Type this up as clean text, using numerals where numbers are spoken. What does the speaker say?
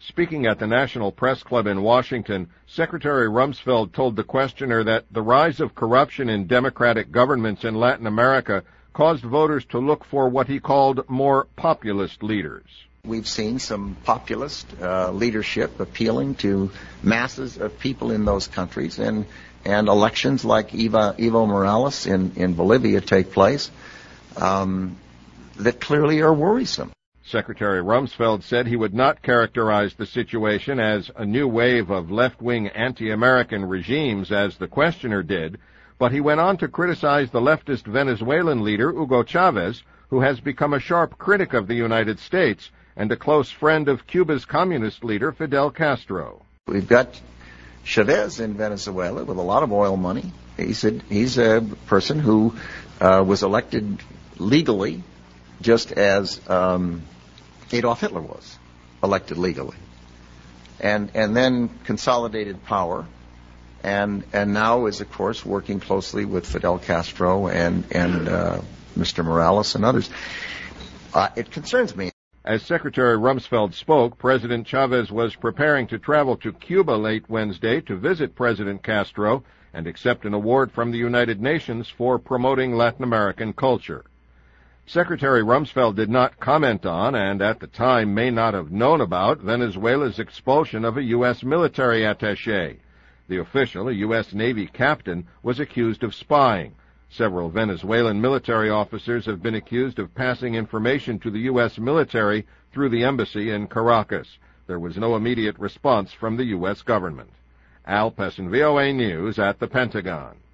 Speaking at the National Press Club in Washington, Secretary Rumsfeld told the questioner that the rise of corruption in democratic governments in Latin America caused voters to look for what he called more populist leaders. We've seen some populist leadership appealing to masses of people in those countries, and elections like Evo Morales in Bolivia take place that clearly are worrisome. Secretary Rumsfeld said he would not characterize the situation as a new wave of left-wing anti-American regimes, as the questioner did, but he went on to criticize the leftist Venezuelan leader, Hugo Chavez, who has become a sharp critic of the United States and a close friend of Cuba's communist leader, Fidel Castro. We've got Chavez in Venezuela with a lot of oil money. He's a person who was elected legally, just as Adolf Hitler was elected legally, and then consolidated power, and now is, of course, working closely with Fidel Castro and Mr. Morales and others. It concerns me. As Secretary Rumsfeld spoke, President Chavez was preparing to travel to Cuba late Wednesday to visit President Castro and accept an award from the United Nations for promoting Latin American culture. Secretary Rumsfeld did not comment on, and at the time may not have known about, Venezuela's expulsion of a U.S. military attaché. The official, a U.S. Navy captain, was accused of spying. Several Venezuelan military officers have been accused of passing information to the U.S. military through the embassy in Caracas. There was no immediate response from the U.S. government. Al Pessin, VOA News at the Pentagon.